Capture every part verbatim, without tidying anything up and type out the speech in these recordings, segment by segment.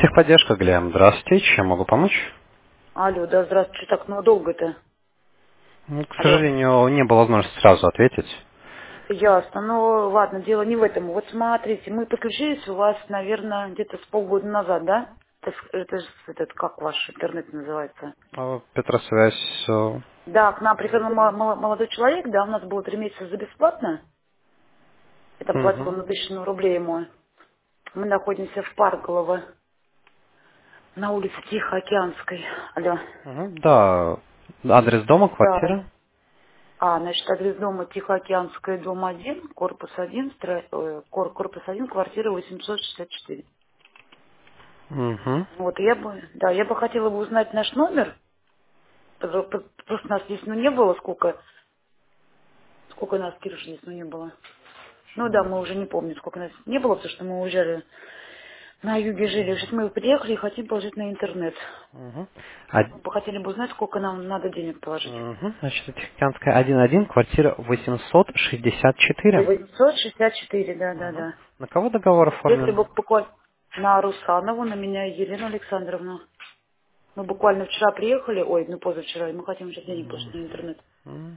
Техподдержка, Глеб. Здравствуйте. Чем могу помочь? Алло, да, здравствуйте. Так, ну долго-то? Ну, к Алло. сожалению, не было возможности сразу ответить. Ясно. Ну, ладно, дело не в этом. Вот смотрите, мы подключились у вас, наверное, где-то с полгода назад, да? Это, ж- это же этот, как ваш интернет называется? А, Петросвязь. э, Да, к нам приходил мо- мо- молодой человек, да, у нас было три месяца за бесплатно. Я там платила мгм, на тысячу рублей ему. Мы находимся в Парголово, на улице Тихоокеанской. Алло. мгм, Да. Адрес дома, Да. квартира. А, значит, адрес дома Тихоокеанская, дом один, корпус один, стро- э, кор- корпус один, квартира восемьсот шестьдесят четыре. Мгм, Вот, я бы, да, я бы хотела бы узнать наш номер. Про- про- Просто нас здесь, ну, не было, сколько, сколько нас, Кирюша, здесь, ну, не было. Ну, да, мы уже не помним, сколько нас не было, потому что мы уезжали на юге жили. Сейчас мы приехали и хотим положить на интернет. мгм. А- Мы бы хотели бы узнать, сколько нам надо денег положить. мгм, Значит, Тихоокеанская один один, квартира восемьсот шестьдесят четыре. восемьсот шестьдесят четыре, да, да, Мгм. да. На кого договор Если оформлен? бы буквально на Русанову, на меня Елену Александровну. Мы буквально вчера приехали, ой, ну позавчера, и мы хотим уже денег положить на интернет. Мгм.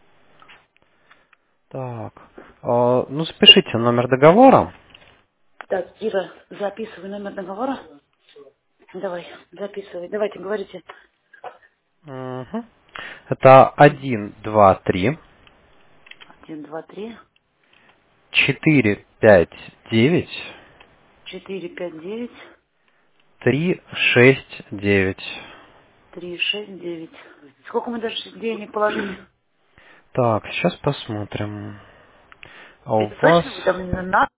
Так. А, Ну, запишите номер договора. Так, Ира, записывай номер договора. Давай, записывай. Давайте, говорите. Мгм. Это один, два, три, Один, два, три, четыре, пять, девять, четыре, пять, девять, три, шесть, девять. три, шесть, девять. Сколько мы должны денег положить? Так, сейчас посмотрим. А у Это вас... точно вы там на